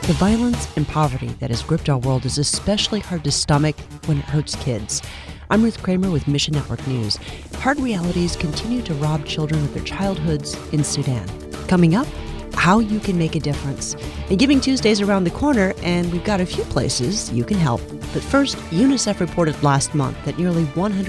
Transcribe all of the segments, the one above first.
The violence and poverty that has gripped our world is especially hard to stomach when it hurts kids. I'm Ruth Kramer with Mission Network News. Hard realities continue to rob children of their childhoods in Sudan. Coming up, how you can make a difference. And Giving Tuesday is around the corner, and we've got a few places you can help. But first, UNICEF reported last month that nearly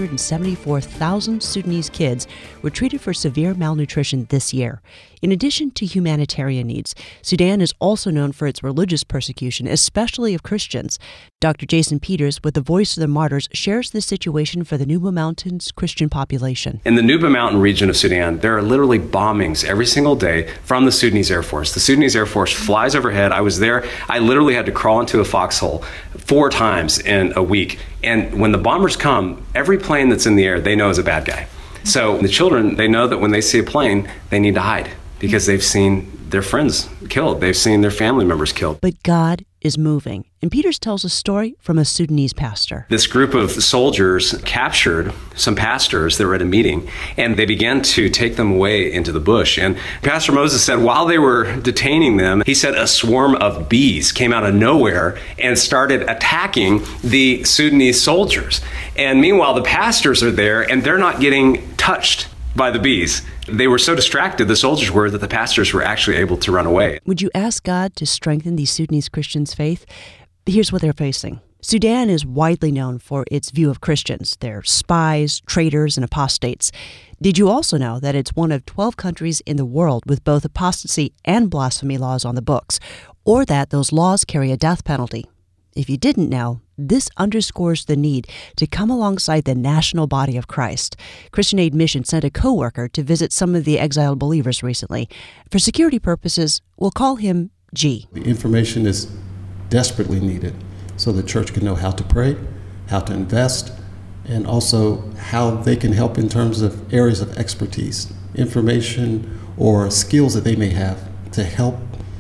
174,000 Sudanese kids were treated for severe malnutrition this year. In addition to humanitarian needs, Sudan is also known for its religious persecution, especially of Christians. Dr. Jason Peters with the Voice of the Martyrs shares the situation for the Nuba Mountains Christian population. In the Nuba Mountain region of Sudan, there are literally bombings every single day from the Sudanese Air Force. The Sudanese Air Force flies overhead. I was there. I literally had to crawl into a foxhole 4 times in a week. And when the bombers come, every plane that's in the air, they know is a bad guy. So the children, they know that when they see a plane, they need to hide because they've seen their friends killed. They've seen their family members killed. But God is moving. And Peters tells a story from a Sudanese pastor. This group of soldiers captured some pastors that were at a meeting, and they began to take them away into the bush. And Pastor Moses said while they were detaining them, he said a swarm of bees came out of nowhere and started attacking the Sudanese soldiers. And meanwhile, the pastors are there, and they're not getting touched by the bees. They were so distracted, the soldiers were, that the pastors were actually able to run away. Would you ask God to strengthen these Sudanese Christians' faith? Here's what they're facing. Sudan is widely known for its view of Christians. They're spies, traitors, and apostates. Did you also know that it's one of 12 countries in the world with both apostasy and blasphemy laws on the books, or that those laws carry a death penalty? If you didn't know, this underscores the need to come alongside the national body of Christ. Christian Aid Mission sent a co-worker to visit some of the exiled believers recently. For security purposes, we'll call him G. The information is desperately needed so the church can know how to pray, how to invest, and also how they can help in terms of areas of expertise, information or skills that they may have to help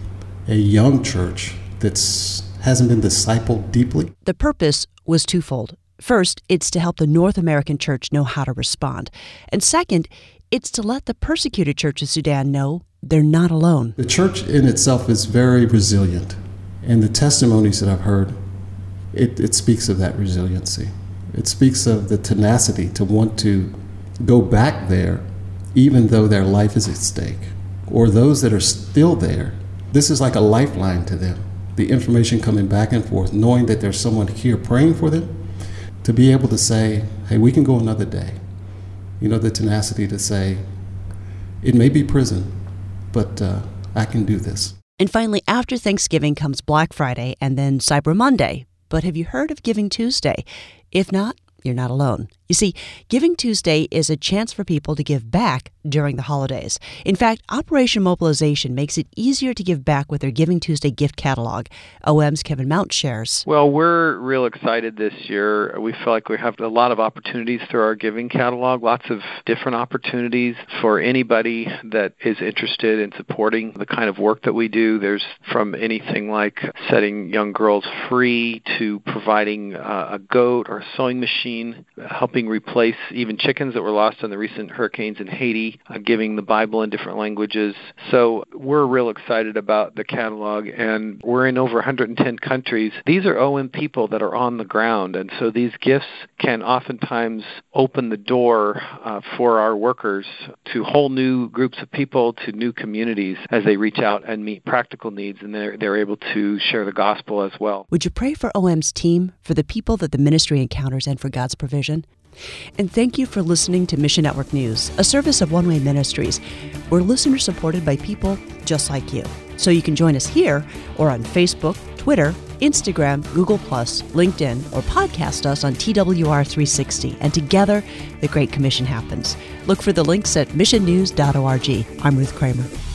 a young church that's hasn't been discipled deeply. The purpose was twofold. First, it's to help the North American church know how to respond. And second, it's to let the persecuted church of Sudan know they're not alone. The church in itself is very resilient. And the testimonies that I've heard, it speaks of that resiliency. It speaks of the tenacity to want to go back there even though their life is at stake. Or those that are still there, this is like a lifeline to them. The information coming back and forth, knowing that there's someone here praying for them, to be able to say, hey, we can go another day. You know, the tenacity to say, it may be prison, but I can do this. And finally, after Thanksgiving comes Black Friday and then Cyber Monday. But have you heard of Giving Tuesday? If not, you're not alone. You see, Giving Tuesday is a chance for people to give back during the holidays. In fact, Operation Mobilization makes it easier to give back with their Giving Tuesday gift catalog. OM's Kevin Mount shares. Well, we're real excited this year. We feel like we have a lot of opportunities through our giving catalog, lots of different opportunities for anybody that is interested in supporting the kind of work that we do. There's from anything like setting young girls free to providing a goat or a sewing machine, helping replace even chickens that were lost in the recent hurricanes in Haiti, giving the Bible in different languages. So we're real excited about the catalog, and we're in over 110 countries. These are OM people that are on the ground, and so these gifts can oftentimes open the door for our workers to whole new groups of people, to new communities as they reach out and meet practical needs, and they're able to share the gospel as well. Would you pray for OM's team, for the people that the ministry encounters, and for God's provision? And thank you for listening to Mission Network News, a service of One Way Ministries. We're listeners supported by people just like you. So you can join us here or on Facebook, Twitter, Instagram, Google+, LinkedIn, or podcast us on TWR360. And together, the Great Commission happens. Look for the links at missionnews.org. I'm Ruth Kramer.